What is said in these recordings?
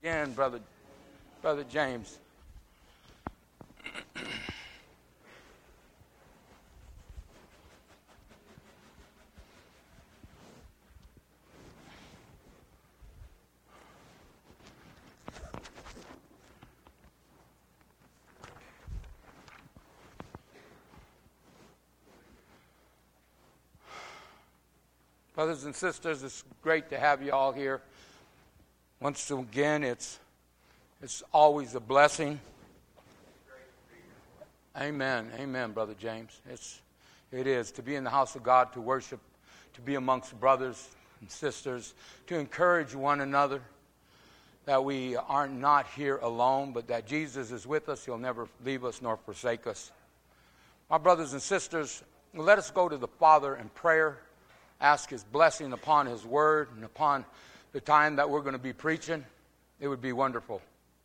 Again, Brother James. Brothers and sisters, it's great to have you all here. Once again, it's always a blessing. Amen. Amen, Brother James. It is to be in the house of God, to worship, to be amongst brothers and sisters, to encourage one another, that we are not here alone, but that Jesus is with us. He'll never leave us nor forsake us. My brothers and sisters, let us go to the Father in prayer, ask His blessing upon His word and upon the time that we're going to be preaching. It would be wonderful.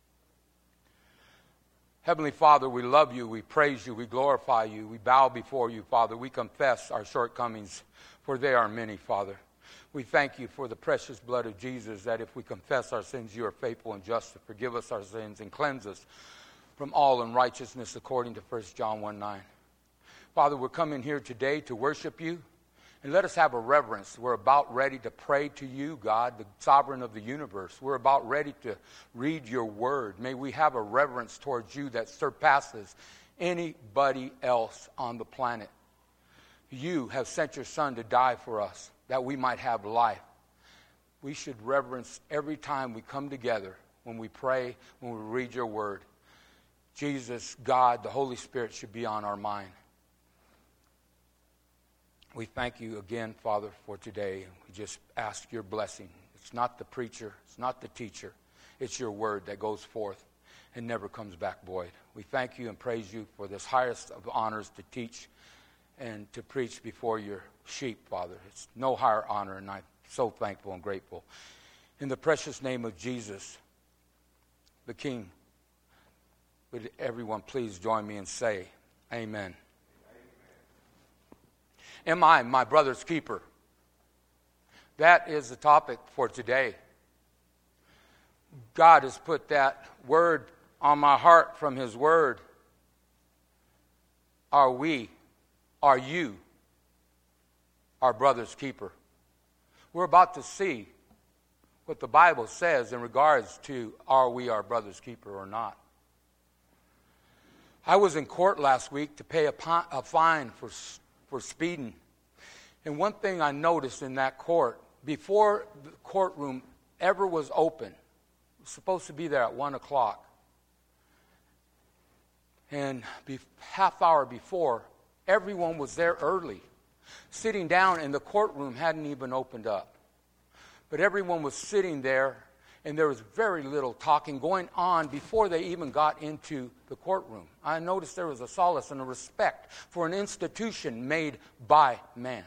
Heavenly Father, we love you, we praise you, we glorify you, we bow before you, Father. We confess our shortcomings, for they are many, Father. We thank you for the precious blood of Jesus, that if we confess our sins, you are faithful and just to forgive us our sins and cleanse us from all unrighteousness, according to 1 John 1:9. Father, we're coming here today to worship you. And let us have a reverence. We're about ready to pray to you, God, the sovereign of the universe. We're about ready to read your word. May we have a reverence towards you that surpasses anybody else on the planet. You have sent your Son to die for us, that we might have life. We should reverence every time we come together, when we pray, when we read your word. Jesus, God, the Holy Spirit should be on our mind. We thank you again, Father, for today. We just ask your blessing. It's not the preacher, it's not the teacher. It's your word that goes forth and never comes back void. We thank you and praise you for this highest of honors, to teach and to preach before your sheep, Father. It's no higher honor, and I'm so thankful and grateful. In the precious name of Jesus, the King, would everyone please join me and say, Amen. Am I my brother's keeper? That is the topic for today. God has put that word on my heart from His word. Are you our brother's keeper? We're about to see what the Bible says in regards to, are we our brother's keeper or not? I was in court last week to pay a fine for speeding. And one thing I noticed in that court, before the courtroom ever was open, it was supposed to be there at 1 o'clock. And half hour before, everyone was there early. Sitting down, and the courtroom hadn't even opened up. But everyone was sitting there, and there was very little talking going on before they even got into the courtroom. I noticed there was a solace and a respect for an institution made by man.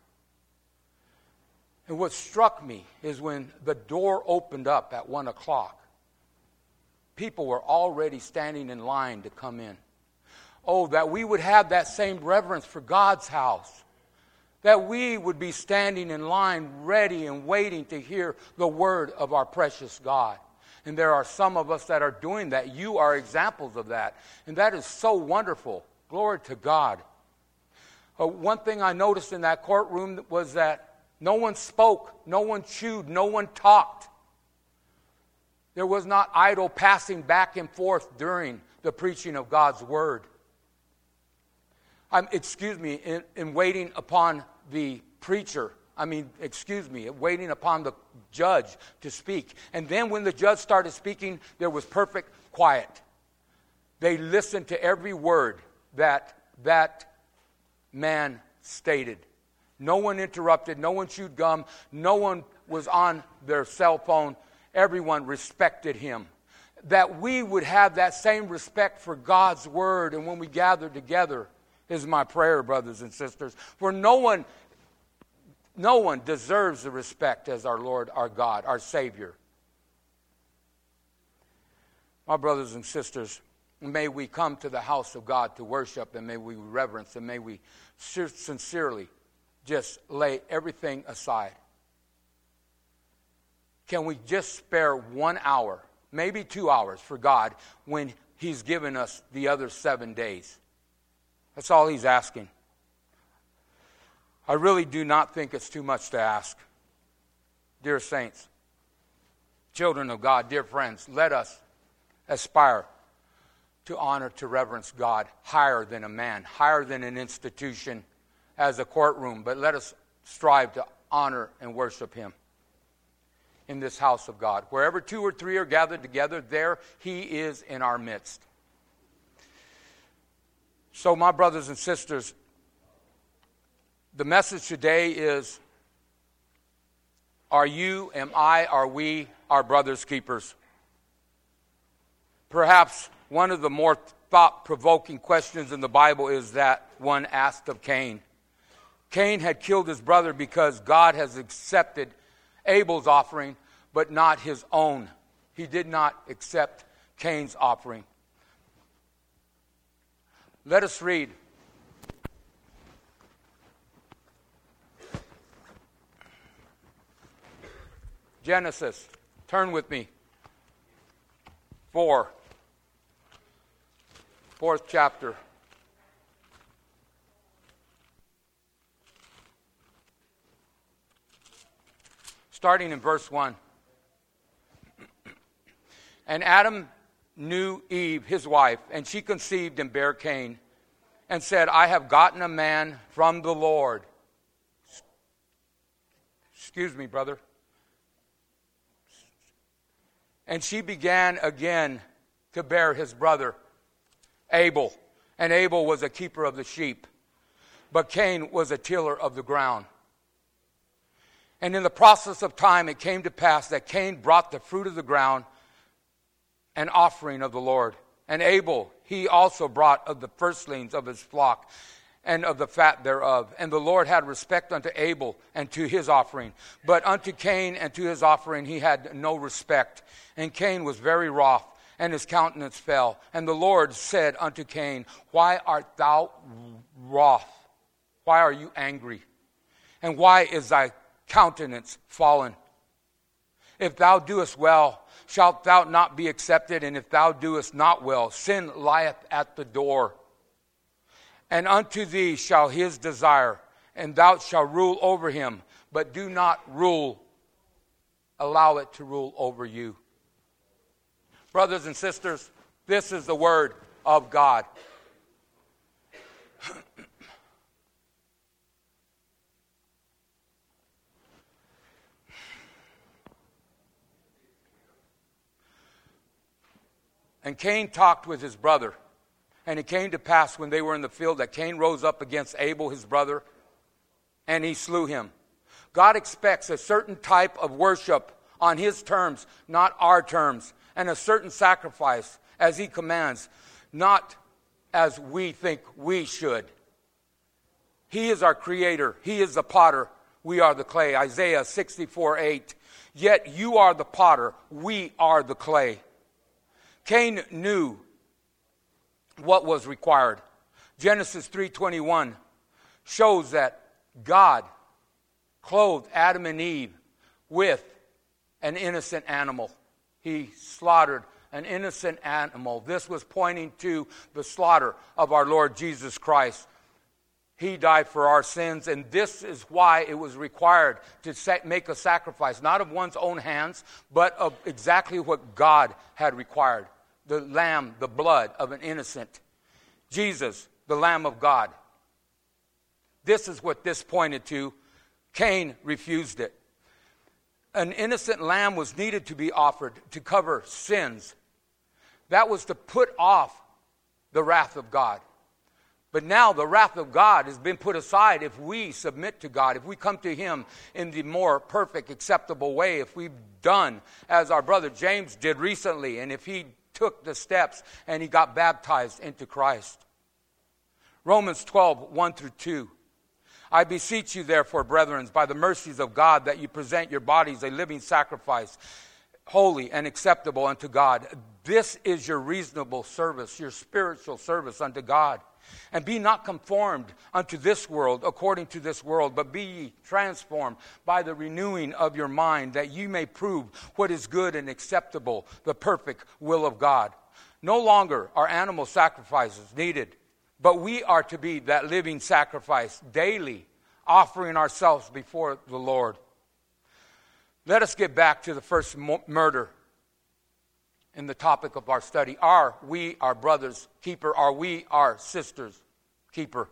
And what struck me is when the door opened up at 1 o'clock, people were already standing in line to come in. Oh, that we would have that same reverence for God's house. That we would be standing in line ready and waiting to hear the word of our precious God. And there are some of us that are doing that. You are examples of that. And that is so wonderful. Glory to God. One thing I noticed in that courtroom was that no one spoke, no one chewed, no one talked. There was not idle passing back and forth during the preaching of God's word. In waiting upon the preacher. Waiting upon the judge to speak. And then when the judge started speaking, there was perfect quiet. They listened to every word that man stated. No one interrupted, no one chewed gum, no one was on their cell phone. Everyone respected him. That we would have that same respect for God's word, and when we gather together, is my prayer, brothers and sisters. For no one deserves the respect as our Lord, our God, our Savior. My brothers and sisters, may we come to the house of God to worship, and may we reverence, and may we sincerely just lay everything aside. Can we just spare 1 hour, maybe 2 hours for God when He's given us the other 7 days. That's all He's asking. I really do not think it's too much to ask. Dear saints, children of God, dear friends, let us aspire to honor, to reverence God higher than a man, higher than an institution as a courtroom, but let us strive to honor and worship Him in this house of God. Wherever 2 or 3 are gathered together, there He is in our midst. So, my brothers and sisters, the message today is, are you, am I, are we our brother's keepers? Perhaps one of the more thought-provoking questions in the Bible is that one asked of Cain. Cain had killed his brother because God has accepted Abel's offering, but not his own. He did not accept Cain's offering. Let us read Genesis. Turn with me. 4th chapter. Starting in verse 1. And Adam knew Eve, his wife, and she conceived and bare Cain, and said, I have gotten a man from the Lord. Excuse me, brother. And she began again to bear his brother, Abel. And Abel was a keeper of the sheep, but Cain was a tiller of the ground. And in the process of time, it came to pass that Cain brought the fruit of the ground, an offering of the Lord. And Abel, he also brought of the firstlings of his flock and of the fat thereof. And the Lord had respect unto Abel and to his offering. But unto Cain and to his offering he had no respect. And Cain was very wroth, and his countenance fell. And the Lord said unto Cain, Why art thou wroth? Why are you angry? And why is thy countenance fallen? If thou doest well, shalt thou not be accepted? And if thou doest not well, sin lieth at the door. And unto thee shall his desire, and thou shalt rule over him. But do not allow it to rule over you. Brothers and sisters, this is the word of God. And Cain talked with his brother. And it came to pass when they were in the field that Cain rose up against Abel, his brother, and he slew him. God expects a certain type of worship on his terms, not our terms, and a certain sacrifice as he commands, not as we think we should. He is our creator. He is the potter. We are the clay. Isaiah 64:8. Yet you are the potter. We are the clay. Cain knew what was required. Genesis 3:21 shows that God clothed Adam and Eve with an innocent animal. He slaughtered an innocent animal. This was pointing to the slaughter of our Lord Jesus Christ. He died for our sins, and this is why it was required to make a sacrifice, not of one's own hands, but of exactly what God had required. The lamb, the blood of an innocent. Jesus, the Lamb of God. This is what this pointed to. Cain refused it. An innocent lamb was needed to be offered to cover sins. That was to put off the wrath of God. But now the wrath of God has been put aside if we submit to God, if we come to Him in the more perfect, acceptable way, if we've done as our brother James did recently, and if he took the steps and he got baptized into Christ. Romans 12:1-2. I beseech you, therefore, brethren, by the mercies of God, that you present your bodies a living sacrifice, holy and acceptable unto God. This is your reasonable service, your spiritual service unto God. And be not conformed unto this world, according to this world, but be ye transformed by the renewing of your mind, that ye may prove what is good and acceptable, the perfect will of God. No longer are animal sacrifices needed, but we are to be that living sacrifice daily, offering ourselves before the Lord. Let us get back to the first murder in the topic of our study. Are we our brother's keeper? Are we our sister's keeper?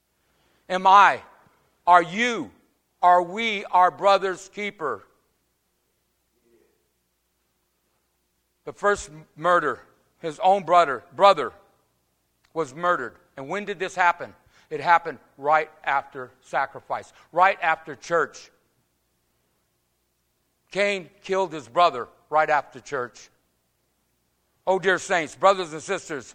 Are we our brother's keeper? The first murder, his own brother was murdered. And when did this happen? It happened right after sacrifice, right after church. Cain killed his brother right after church. Oh, dear saints, brothers and sisters,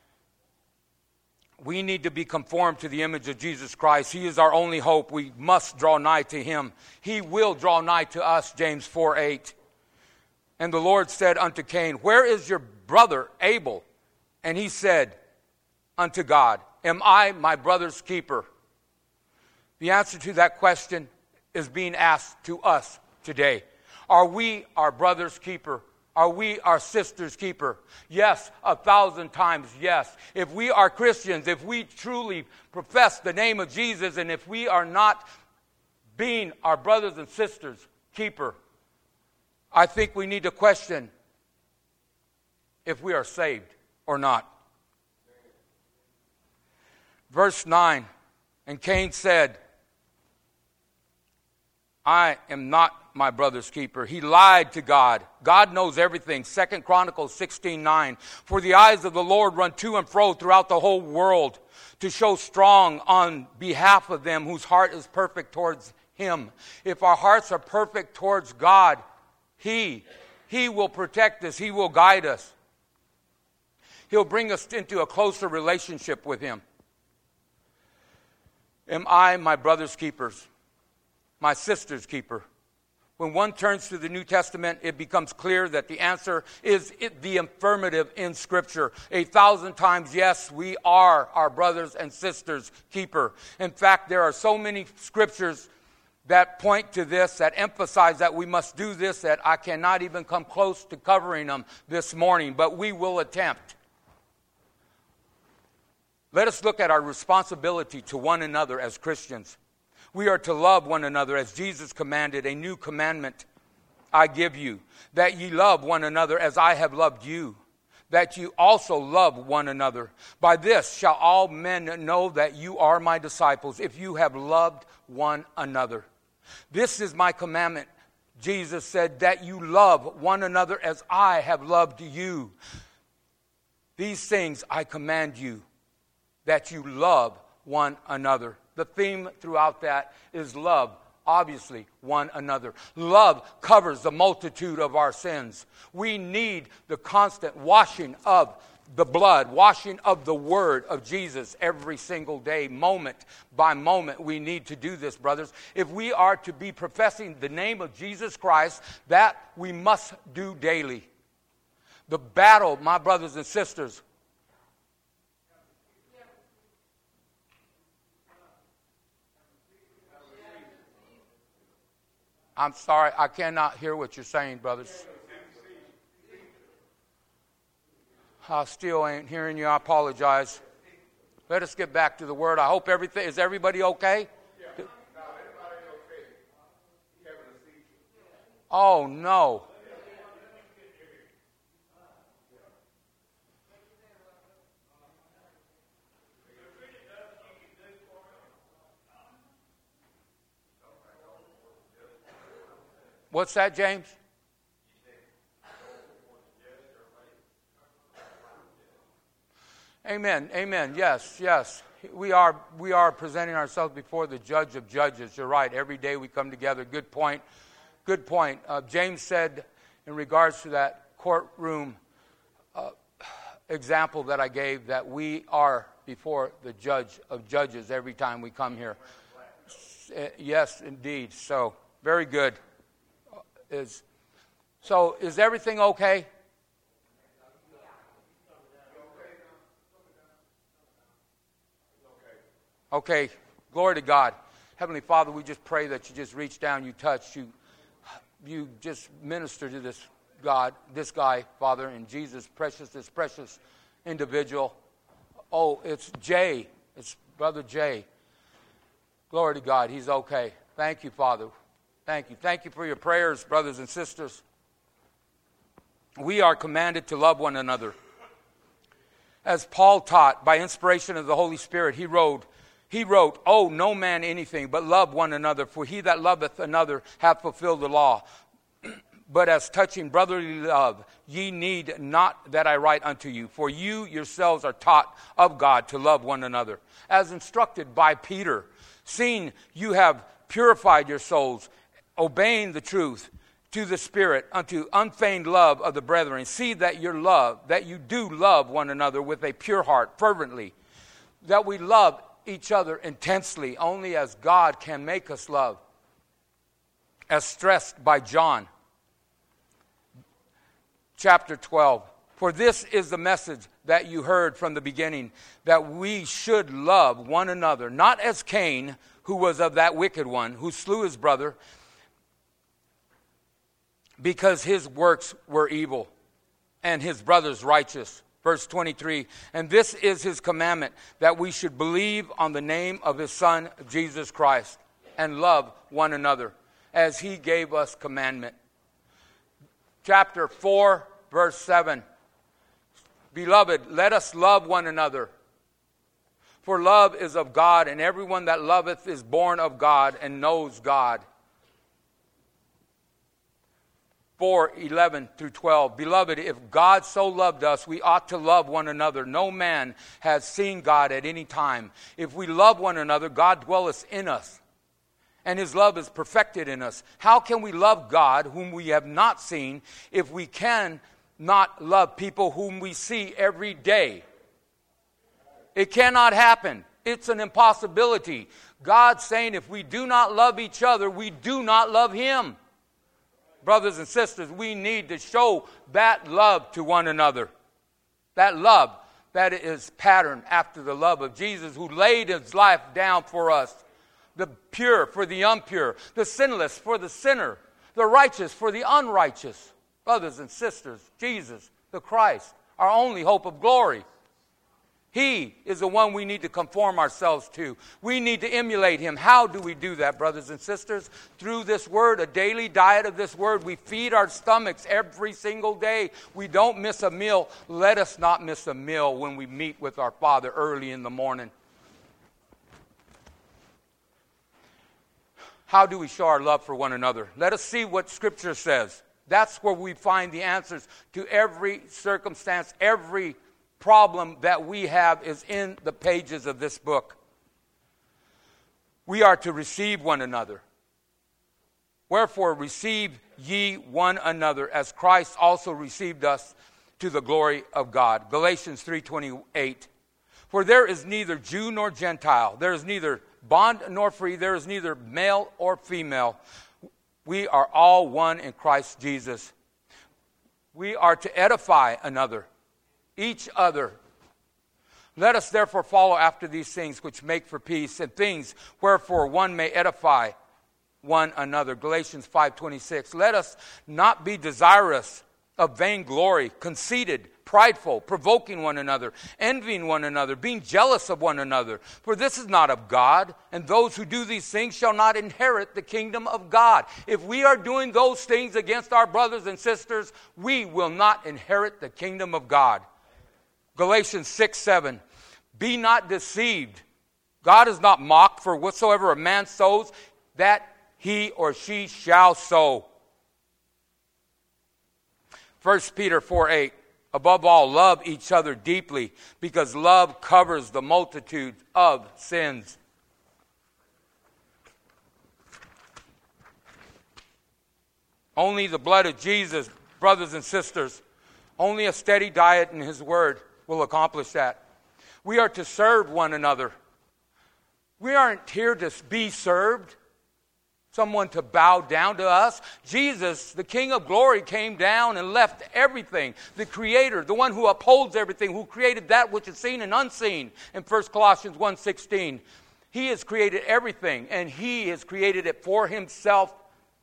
we need to be conformed to the image of Jesus Christ. He is our only hope. We must draw nigh to him. He will draw nigh to us, James 4:8. And the Lord said unto Cain, where is your brother Abel? And he said unto God, am I my brother's keeper? The answer to that question is being asked to us today. Are we our brother's keeper? Are we our sister's keeper? Yes, 1,000 times yes. If we are Christians, if we truly profess the name of Jesus, and if we are not being our brothers and sisters' keeper, I think we need to question if we are saved or not. Verse 9, and Cain said, I am not my brother's keeper. He lied to God. God knows everything. 2 Chronicles 16:9. For the eyes of the Lord run to and fro throughout the whole world to show strong on behalf of them whose heart is perfect towards him. If our hearts are perfect towards God, He will protect us. He will guide us. He'll bring us into a closer relationship with him. Am I my brother's keeper? My sister's keeper? When one turns to the New Testament, it becomes clear that the answer is the affirmative in Scripture. 1,000 times, yes, we are our brothers and sisters' keeper. In fact, there are so many Scriptures that point to this, that emphasize that we must do this, that I cannot even come close to covering them this morning, but we will attempt. Let us look at our responsibility to one another as Christians. We are to love one another as Jesus commanded. A new commandment I give you, that ye love one another as I have loved you, that you also love one another. By this shall all men know that you are my disciples, if you have loved one another. This is my commandment, Jesus said, that you love one another as I have loved you. These things I command you, that you love one another. The theme throughout that is love, obviously, one another. Love covers the multitude of our sins. We need the constant washing of the blood, washing of the word of Jesus every single day, moment by moment. We need to do this, brothers. If we are to be professing the name of Jesus Christ, that we must do daily. The battle, my brothers and sisters, I'm sorry, I cannot hear what you're saying, brothers. I still ain't hearing you. I apologize. Let us get back to the word. I hope everything, is everybody okay? Yeah. Oh, no. What's that, James? Amen. Amen. Yes, yes. We are presenting ourselves before the judge of judges. You're right. Every day we come together. Good point. Good point. James said in regards to that courtroom example that I gave, that we are before the judge of judges every time we come here. Yes, indeed. So, very good. Is everything okay? Okay, glory to God. Heavenly Father, we just pray that you just reach down, you touch, you just minister to this guy, Father, in Jesus, this precious individual. Oh, it's Jay. It's Brother Jay. Glory to God. He's okay. Thank you, Father. Thank you. Thank you for your prayers, brothers and sisters. We are commanded to love one another. As Paul taught by inspiration of the Holy Spirit, he wrote, "Owe no man anything, but love one another, for he that loveth another hath fulfilled the law. But as touching brotherly love, ye need not that I write unto you, for you yourselves are taught of God to love one another. As instructed by Peter, seeing you have purified your souls, obeying the truth to the Spirit, unto unfeigned love of the brethren, see that you do love one another with a pure heart, fervently, that we love each other intensely, only as God can make us love." As stressed by John, chapter 12. "For this is the message that you heard from the beginning, that we should love one another, not as Cain, who was of that wicked one, who slew his brother, because his works were evil, and his brother's righteous." Verse 23, "And this is his commandment, that we should believe on the name of his Son, Jesus Christ, and love one another, as he gave us commandment." Chapter 4, verse 7, "Beloved, let us love one another. For love is of God, and everyone that loveth is born of God and knows God." 4:11 through 12, "Beloved, if God so loved us, we ought to love one another. No man has seen God at any time. If we love one another, God dwelleth in us, and his love is perfected in us. How can we love God whom we have not seen, if we can not love people whom we see every day?" It cannot happen. It's an impossibility. God's saying if we do not love each other, we do not love him. Brothers and sisters, we need to show that love to one another. That love that is patterned after the love of Jesus, who laid his life down for us. The pure for the impure, the sinless for the sinner, the righteous for the unrighteous. Brothers and sisters, Jesus, the Christ, our only hope of glory. He is the one we need to conform ourselves to. We need to emulate him. How do we do that, brothers and sisters? Through this word, a daily diet of this word. We feed our stomachs every single day. We don't miss a meal. Let us not miss a meal when we meet with our Father early in the morning. How do we show our love for one another? Let us see what Scripture says. That's where we find the answers to every circumstance, every problem that we have is in the pages of this book. We are to receive one another. "Wherefore receive ye one another, as Christ also received us to the glory of God." Galatians 3:28. "For there is neither Jew nor Gentile, there is neither bond nor free, there is neither male or female. We are all one in Christ Jesus." We are to edify another, each other. "Let us therefore follow after these things which make for peace, and things wherefore one may edify one another." Galatians 5:26. "Let us not be desirous of vainglory, conceited, prideful, provoking one another, envying one another, being jealous of one another. For this is not of God, and those who do these things shall not inherit the kingdom of God." If we are doing those things against our brothers and sisters, we will not inherit the kingdom of God. Galatians 6:7. "Be not deceived. God is not mocked, for whatsoever a man sows, that he or she shall sow." 1 Peter 4:8. "Above all, love each other deeply, because love covers the multitude of sins." Only the blood of Jesus, brothers and sisters, only a steady diet in his word will accomplish that. We are to serve one another. We aren't here to be served, someone to bow down to us. Jesus, the King of glory, came down and left everything. The Creator, the one who upholds everything, who created that which is seen and unseen. In 1 Colossians 1:16, He has created everything, and He has created it for Himself,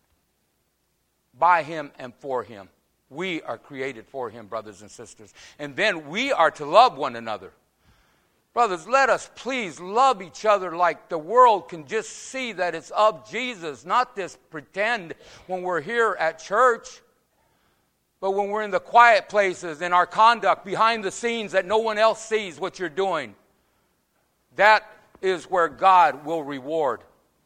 by Him, and for Him. We are created for Him, brothers and sisters. And then we are to love one another. Brothers, let us please love each other like the world can just see that it's of Jesus, not this pretend when we're here at church, but when we're in the quiet places, in our conduct, behind the scenes that no one else sees what you're doing. That is where God will reward.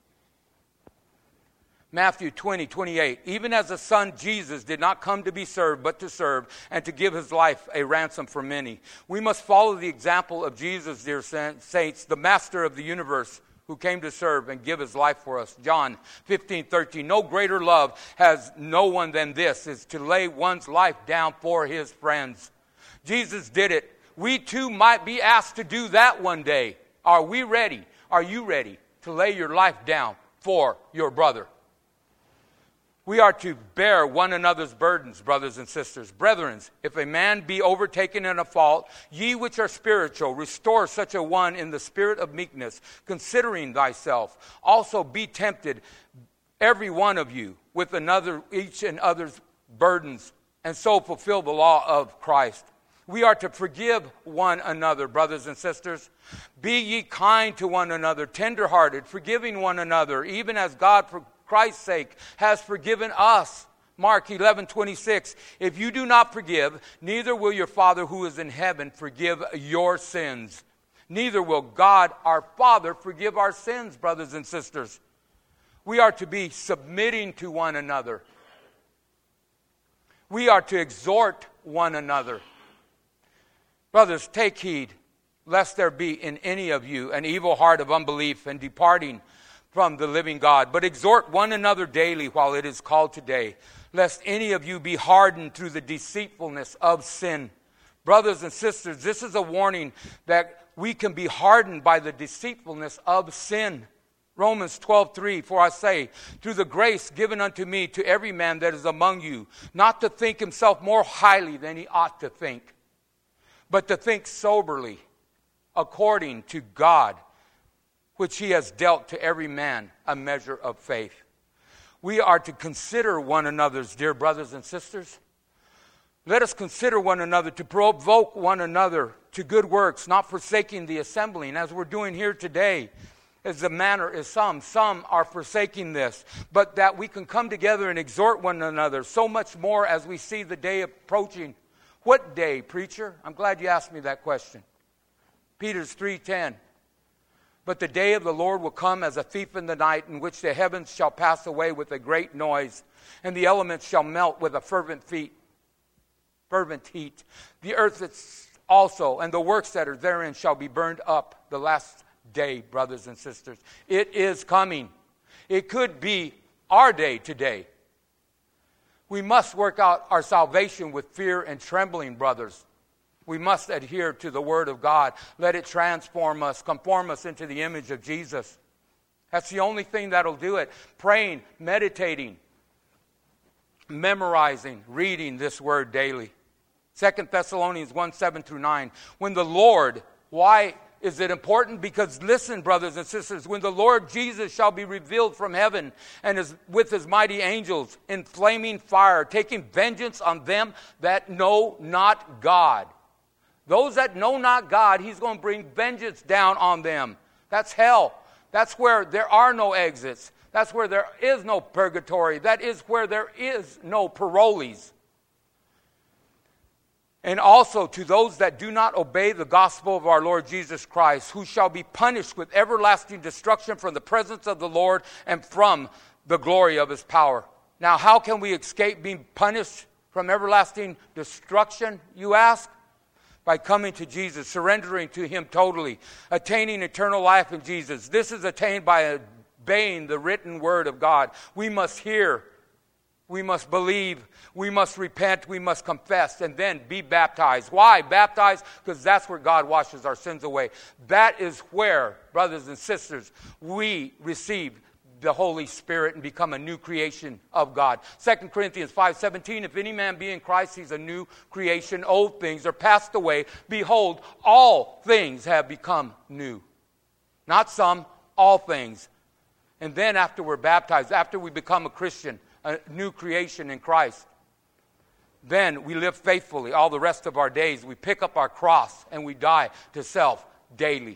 Matthew 20:28. Even as the Son Jesus did not come to be served, but to serve, and to give His life a ransom for many. We must follow the example of Jesus, dear saints, the Master of the universe, who came to serve and give His life for us. John 15:13. No greater love has no one than this, is to lay one's life down for his friends. Jesus did it. We too might be asked to do that one day. Are we ready? Are you ready to lay your life down for your brother? We are to bear one another's burdens, brothers and sisters. Brethren, if a man be overtaken in a fault, ye which are spiritual, restore such a one in the spirit of meekness, considering thyself. Also be tempted, every one of you, with each and other's burdens, and so fulfill the law of Christ. We are to forgive one another, brothers and sisters. Be ye kind to one another, tenderhearted, forgiving one another, even as God, for Christ's sake, has forgiven us. Mark 11:26. If you do not forgive, neither will your Father who is in heaven forgive your sins. Neither will God our Father forgive our sins, brothers and sisters. We are to be submitting to one another. We are to exhort one another. Brothers, take heed, lest there be in any of you an evil heart of unbelief and departing from the living God. But exhort one another daily while it is called today, lest any of you be hardened through the deceitfulness of sin. Brothers and sisters, this is a warning that we can be hardened by the deceitfulness of sin. Romans 12:3, for I say, through the grace given unto me, to every man that is among you, not to think himself more highly than he ought to think, but to think soberly, according to God, which He has dealt to every man a measure of faith. We are to consider one another's, dear brothers and sisters. Let us consider one another, to provoke one another to good works, not forsaking the assembling, as we're doing here today, as the manner is some. Some are forsaking this, but that we can come together and exhort one another, so much more as we see the day approaching. What day, preacher? I'm glad you asked me that question. Peter's 3:10. But the day of the Lord will come as a thief in the night, in which the heavens shall pass away with a great noise, and the elements shall melt with a fervent heat. The earth also, and the works that are therein, shall be burned up. The last day, brothers and sisters. It is coming. It could be our day today. We must work out our salvation with fear and trembling, brothers. We must adhere to the Word of God. Let it transform us, conform us into the image of Jesus. That's the only thing that'll do it. Praying, meditating, memorizing, reading this Word daily. 2 Thessalonians 1:7-9. When the Lord, why is it important? Because listen, brothers and sisters, when the Lord Jesus shall be revealed from heaven and is with His mighty angels in flaming fire, taking vengeance on them that know not God. Those that know not God, He's going to bring vengeance down on them. That's hell. That's where there are no exits. That's where there is no purgatory. That is where there is no parolees. And also to those that do not obey the gospel of our Lord Jesus Christ, who shall be punished with everlasting destruction from the presence of the Lord and from the glory of His power. Now, how can we escape being punished from everlasting destruction, you ask? By coming to Jesus, surrendering to Him totally, attaining eternal life in Jesus. This is attained by obeying the written Word of God. We must hear, we must believe, we must repent, we must confess, and then be baptized. Why baptized? Because that's where God washes our sins away. That is where, brothers and sisters, we receive the Holy Spirit and become a new creation of God. 2 Corinthians 5:17, if any man be in Christ, he's a new creation. Old things are passed away. Behold, all things have become new. Not some, all things. And then after we're baptized, after we become a Christian, a new creation in Christ, then we live faithfully all the rest of our days. We pick up our cross and we die to self daily.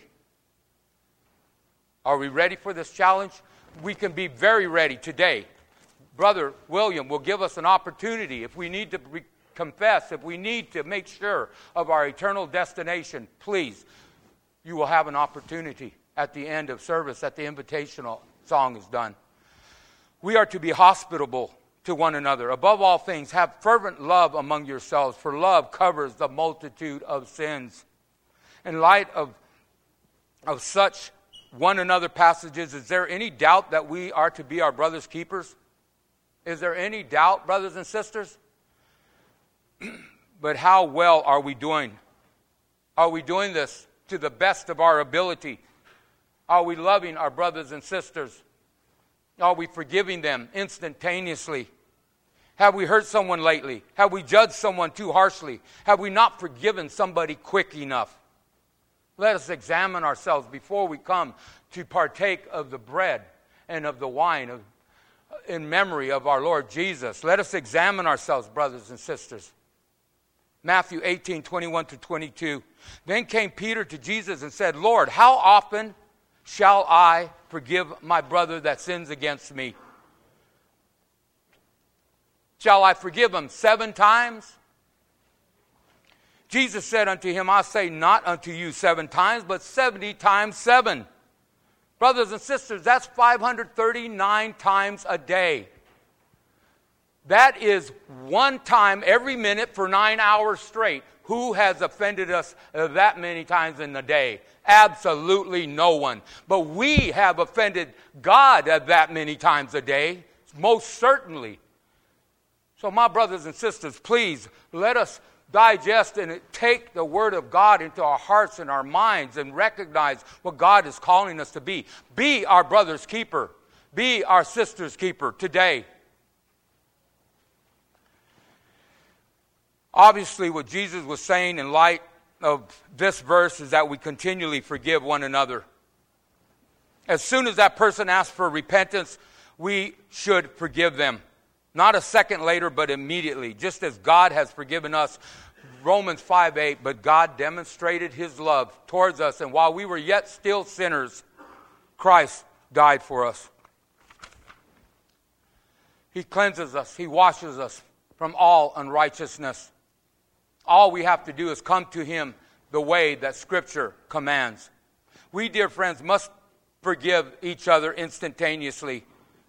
Are we ready for this challenge? We can be very ready today. Brother William will give us an opportunity if we need to confess, if we need to make sure of our eternal destination. Please, you will have an opportunity at the end of service, at the invitational song is done. We are to be hospitable to one another. Above all things, have fervent love among yourselves, for love covers the multitude of sins. In light of such one another passages, is there any doubt that we are to be our brother's keepers? Is there any doubt, brothers and sisters? But how well are we doing? Are we doing this to the best of our ability? Are we loving our brothers and sisters? Are we forgiving them instantaneously? Have we hurt someone lately? Have we judged someone too harshly? Have we not forgiven somebody quick enough? Let us examine ourselves before we come to partake of the bread and of the wine in memory of our Lord Jesus. Let us examine ourselves, brothers and sisters. Matthew 18:21-22. Then came Peter to Jesus and said, Lord, how often shall I forgive my brother that sins against me? Shall I forgive him 7 times? Jesus said unto him, I say not unto you 7 times, but 70 times 7. Brothers and sisters, that's 539 times a day. That is 1 time every minute for 9 hours straight. Who has offended us that many times in the day? Absolutely no one. But we have offended God that many times a day, most certainly. So my brothers and sisters, please let us digest and take the Word of God into our hearts and our minds and recognize what God is calling us to be. Be our brother's keeper. Be our sister's keeper today. Obviously, what Jesus was saying in light of this verse is that we continually forgive one another. As soon as that person asks for repentance, we should forgive them. Not a second later, but immediately, just as God has forgiven us. Romans 5:8, but God demonstrated His love towards us, and while we were yet still sinners, Christ died for us. He cleanses us. He washes us from all unrighteousness. All we have to do is come to Him the way that Scripture commands. We, dear friends, must forgive each other instantaneously.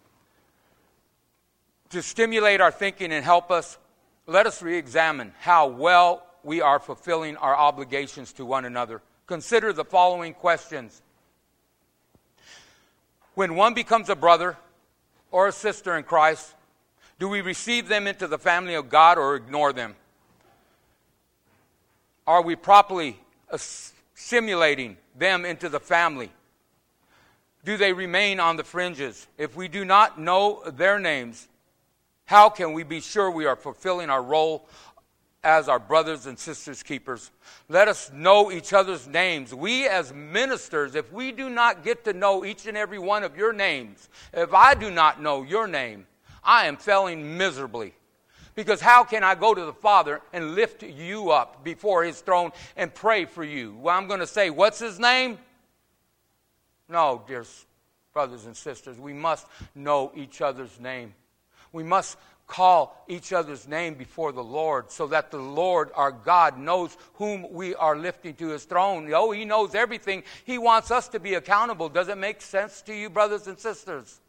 To stimulate our thinking and help us, let us re-examine how well we are fulfilling our obligations to one another. Consider the following questions. When one becomes a brother or a sister in Christ, do we receive them into the family of God or ignore them? Are we properly assimilating them into the family? Do they remain on the fringes? If we do not know their names, how can we be sure we are fulfilling our role as our brothers and sisters keepers? Let us know each other's names. We as ministers, if we do not get to know each and every one of your names, if I do not know your name, I am failing miserably. Because how can I go to the Father and lift you up before His throne and pray for you? Well, I'm going to say, what's His name? No, dear brothers and sisters, we must know each other's name. We must call each other's name before the Lord so that the Lord, our God, knows whom we are lifting to His throne. Oh, He knows everything. He wants us to be accountable. Does it make sense to you, brothers and sisters?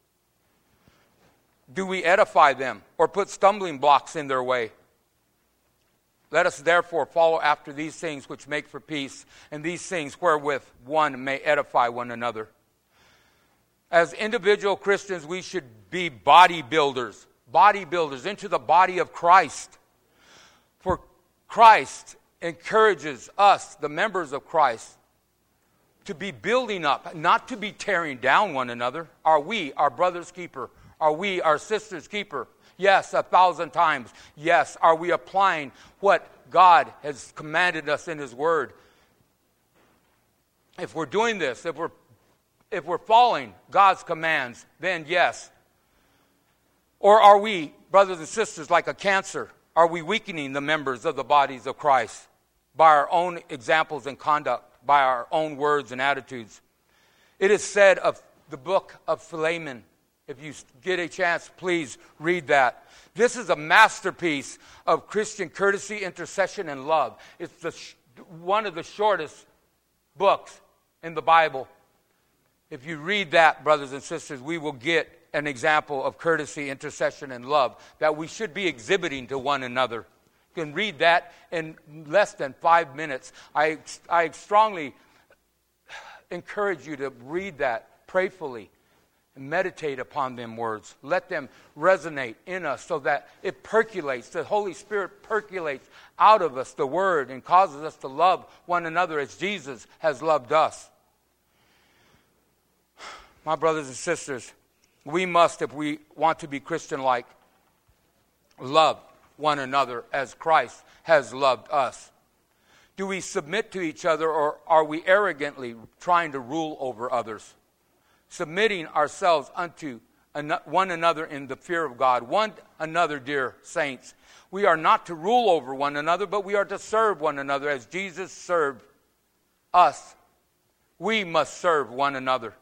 Do we edify them or put stumbling blocks in their way? Let us therefore follow after these things which make for peace, and these things wherewith one may edify one another. As individual Christians, we should be bodybuilders into the body of Christ. For Christ encourages us, the members of Christ, to be building up, not to be tearing down one another. Are we our brother's keeper? Are we our sister's keeper? Yes, 1,000 times. Yes. Are we applying what God has commanded us in His Word? If we're doing this, if we're if we're following God's commands, then yes. Or are we, brothers and sisters, like a cancer? Are we weakening the members of the bodies of Christ by our own examples and conduct, by our own words and attitudes? It is said of the book of Philemon, if you get a chance, please read that. This is a masterpiece of Christian courtesy, intercession, and love. It's one of the shortest books in the Bible. If you read that, brothers and sisters, we will get an example of courtesy, intercession, and love that we should be exhibiting to one another. You can read that in less than 5 minutes. I strongly encourage you to read that prayerfully and meditate upon them words. Let them resonate in us so that it percolates. The Holy Spirit percolates out of us the word and causes us to love one another as Jesus has loved us. My brothers and sisters, we must, if we want to be Christian-like, love one another as Christ has loved us. Do we submit to each other, or are we arrogantly trying to rule over others? Submitting ourselves unto one another in the fear of God. One another, dear saints. We are not to rule over one another, but we are to serve one another as Jesus served us. We must serve one another.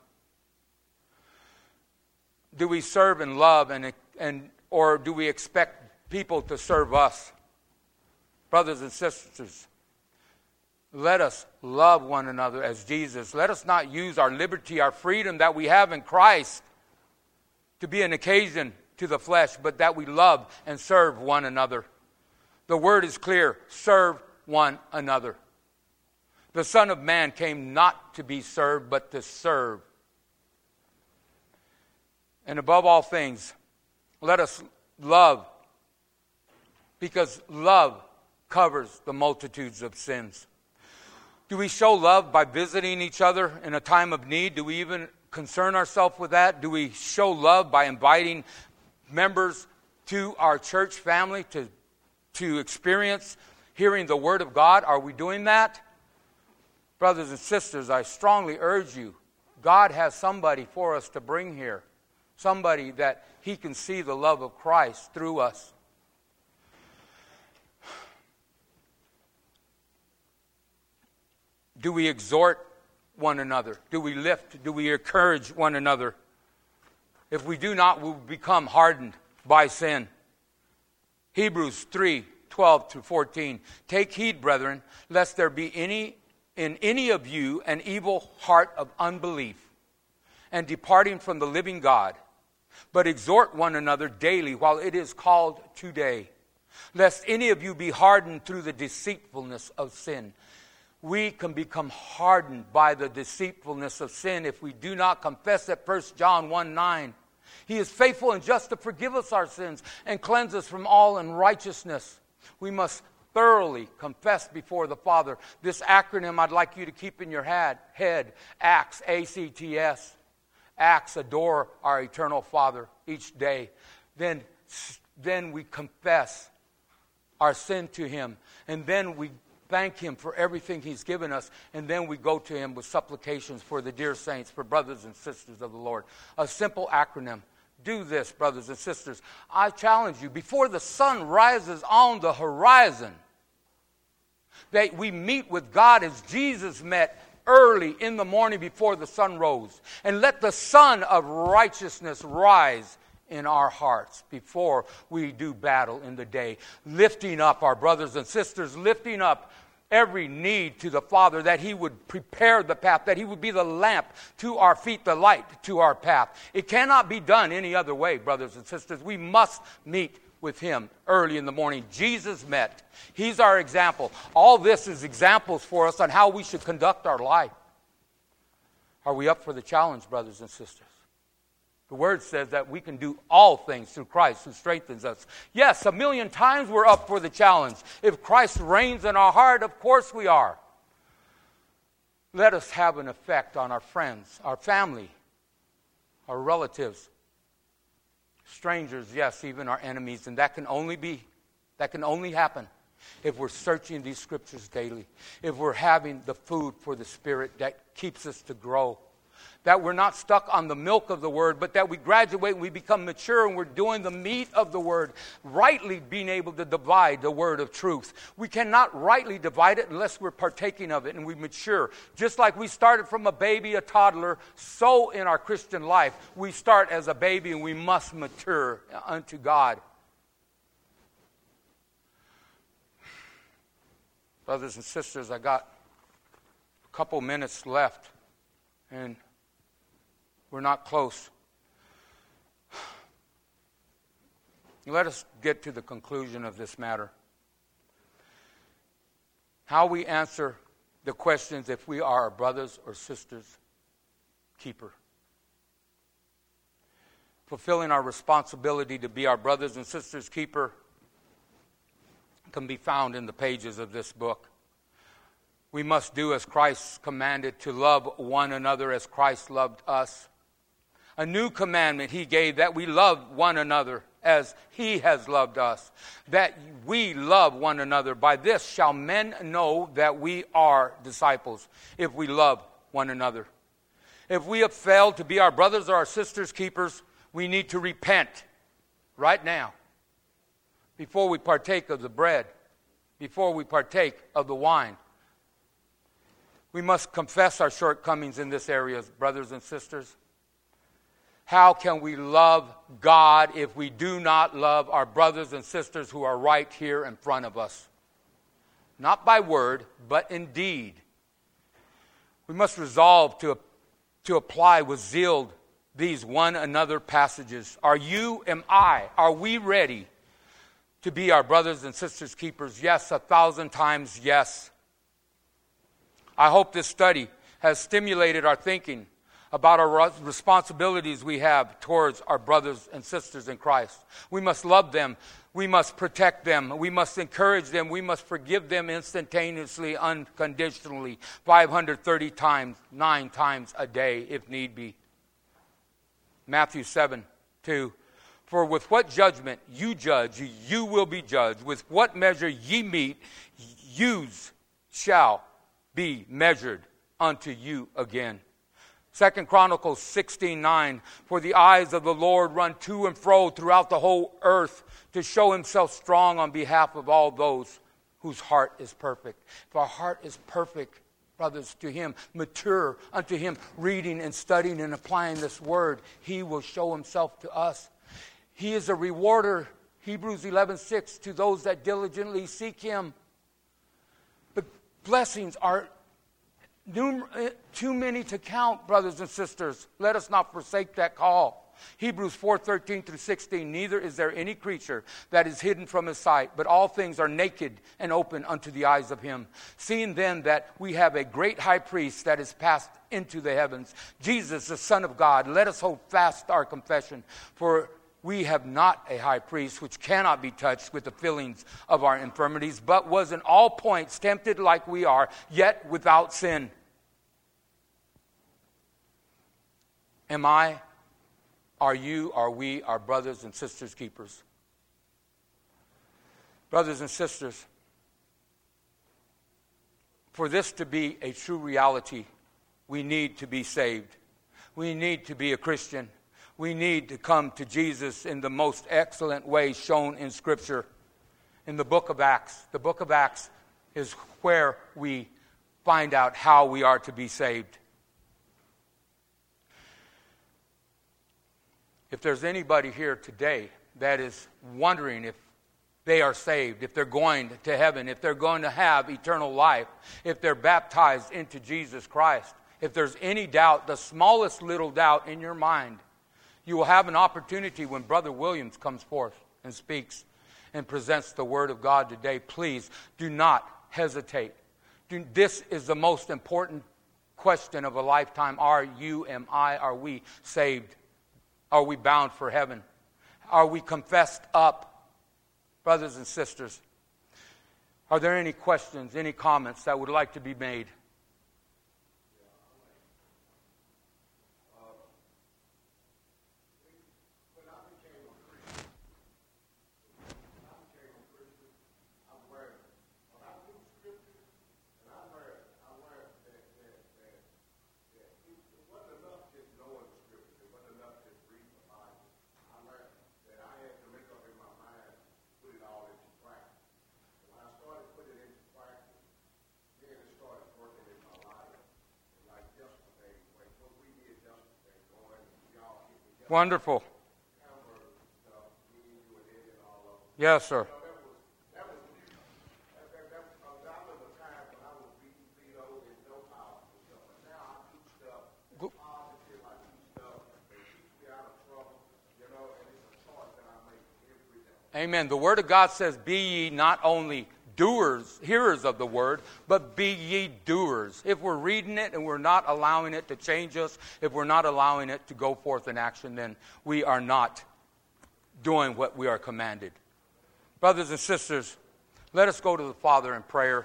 Do we serve in love or do we expect people to serve us? Brothers and sisters, let us love one another as Jesus. Let us not use our liberty, our freedom that we have in Christ to be an occasion to the flesh, but that we love and serve one another. The word is clear. Serve one another. The Son of Man came not to be served, but to serve. And above all things, let us love, because love covers the multitudes of sins. Do we show love by visiting each other in a time of need? Do we even concern ourselves with that? Do we show love by inviting members to our church family to experience hearing the Word of God? Are we doing that? Brothers and sisters, I strongly urge you, God has somebody for us to bring here. Somebody that He can see the love of Christ through us. Do we exhort one another? Do we lift? Do we encourage one another? If we do not, we will become hardened by sin. Hebrews 3:12-14. Take heed, brethren, lest there be in any of you an evil heart of unbelief, and departing from the living God. But exhort one another daily while it is called today, lest any of you be hardened through the deceitfulness of sin. We can become hardened by the deceitfulness of sin if we do not confess it. 1 John 1:9. He is faithful and just to forgive us our sins and cleanse us from all unrighteousness. We must thoroughly confess before the Father. This acronym I'd like you to keep in your head. ACTS, A-C-T-S. ACTS, adore our eternal Father each day. Then we confess our sin to Him. And then we thank Him for everything He's given us. And then we go to Him with supplications for the dear saints, for brothers and sisters of the Lord. A simple acronym. Do this, brothers and sisters. I challenge you, before the sun rises on the horizon, that we meet with God as Jesus met early in the morning before the sun rose. And let the sun of righteousness rise in our hearts before we do battle in the day. Lifting up our brothers and sisters, lifting up every need to the Father, that He would prepare the path, that He would be the lamp to our feet, the light to our path. It cannot be done any other way, brothers and sisters. We must meet with Him early in the morning. Jesus met. He's our example. All this is examples for us on how we should conduct our life. Are we up for the challenge, brothers and sisters? The Word says that we can do all things through Christ who strengthens us. Yes, 1,000,000 times we're up for the challenge. If Christ reigns in our heart, of course we are. Let us have an effect on our friends, our family, our relatives, strangers, yes, even our enemies. And that can only happen if we're searching these scriptures daily, if we're having the food for the Spirit that keeps us to grow. that we're not stuck on the milk of the Word, but that we graduate and we become mature and we're doing the meat of the Word, rightly being able to divide the Word of truth. We cannot rightly divide it unless we're partaking of it and we mature. Just like we started from a baby, a toddler, so in our Christian life, we start as a baby and we must mature unto God. Brothers and sisters, I got a couple minutes left, and we're not close. Let us get to the conclusion of this matter. How we answer the questions if we are our brothers or sisters' keeper. Fulfilling our responsibility to be our brothers and sisters' keeper can be found in the pages of this book. We must do as Christ commanded, to love one another as Christ loved us. A new commandment he gave, that we love one another as he has loved us, that we love one another. By this shall men know that we are disciples, if we love one another. If we have failed to be our brothers or our sisters' keepers, we need to repent right now, before we partake of the bread, before we partake of the wine. We must confess our shortcomings in this area, brothers and sisters. How can we love God if we do not love our brothers and sisters who are right here in front of us? Not by word, but in deed. We must resolve to apply with zeal these one another passages. Are we ready to be our brothers and sisters' keepers? Yes, 1,000 times yes. I hope this study has stimulated our thinking about our responsibilities we have towards our brothers and sisters in Christ. We must love them. We must protect them. We must encourage them. We must forgive them instantaneously, unconditionally, 530 times, 9 times a day if need be. Matthew 7:2. For with what judgment you judge, you will be judged. With what measure ye mete, yous shall be measured unto you again. 2 Chronicles 16:9. For the eyes of the Lord run to and fro throughout the whole earth, to show himself strong on behalf of all those whose heart is perfect. If our heart is perfect, brothers, to him, mature unto him, reading and studying and applying this word, he will show himself to us. He is a rewarder, Hebrews 11:6, to those that diligently seek him. The blessings are too many to count, brothers and sisters. Let us not forsake that call. Hebrews 4:13-16. Neither is there any creature that is hidden from his sight, but all things are naked and open unto the eyes of him. Seeing then that we have a great high priest that is passed into the heavens, Jesus, the Son of God, let us hold fast our confession. For we have not a high priest which cannot be touched with the feelings of our infirmities, but was in all points tempted like we are, yet without sin. Are we our brothers and sisters keepers? Brothers and sisters, for this to be a true reality, we need to be saved. We need to be a Christian. We need to come to Jesus in the most excellent way shown in Scripture. In the book of Acts. The book of Acts is where we find out how we are to be saved. If there's anybody here today that is wondering if they are saved, if they're going to heaven, if they're going to have eternal life, if they're baptized into Jesus Christ, if there's any doubt, the smallest little doubt in your mind, you will have an opportunity when Brother Williams comes forth and speaks and presents the Word of God today. Please do not hesitate. This is the most important question of a lifetime. Are we saved? Are we bound for heaven? Are we confessed up? Brothers and sisters, are there any questions, any comments that would like to be made? Wonderful. Yes, sir. Amen. The Word of God says, be ye not only doers, hearers of the Word, but be ye doers. If we're reading it and we're not allowing it to change us, if we're not allowing it to go forth in action, then we are not doing what we are commanded. Brothers and sisters, let us go to the Father in prayer.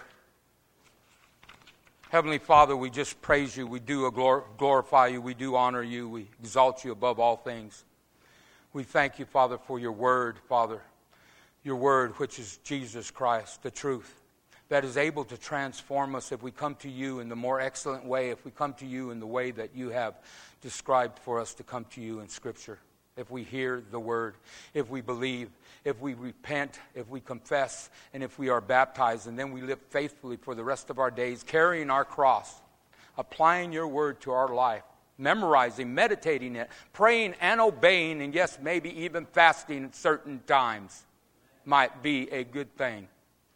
Heavenly Father, we just praise you. We do glorify you. We do honor you. We exalt you above all things. We thank you, Father, for your word, Father. Your word, which is Jesus Christ, the truth, that is able to transform us if we come to you in the more excellent way, if we come to you in the way that you have described for us to come to you in Scripture. If we hear the word, if we believe, if we repent, if we confess, and if we are baptized, and then we live faithfully for the rest of our days, carrying our cross, applying your word to our life, memorizing, meditating it, praying and obeying, and yes, maybe even fasting at certain times might be a good thing.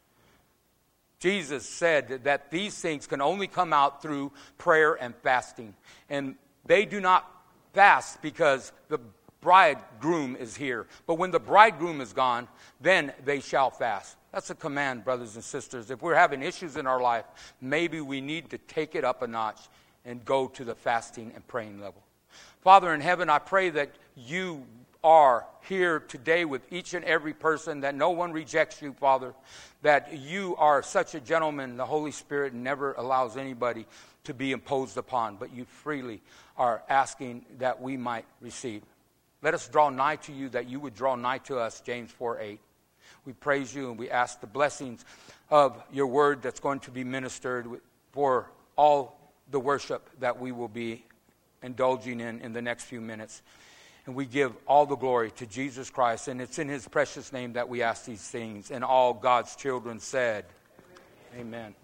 Jesus said that these things can only come out through prayer and fasting. And they do not fast because the bridegroom is here. But when the bridegroom is gone, then they shall fast. That's a command, brothers and sisters. If we're having issues in our life, maybe we need to take it up a notch and go to the fasting and praying level. Father in heaven, I pray that you are here today with each and every person, that no one rejects you, Father, that you are such a gentleman, the Holy Spirit never allows anybody to be imposed upon, but you freely are asking that we might receive. Let us draw nigh to you, that you would draw nigh to us, James 4:8. We praise you and we ask the blessings of your word that's going to be ministered for all the worship that we will be indulging in the next few minutes. And we give all the glory to Jesus Christ, and it's in his precious name that we ask these things. And all God's children said, Amen.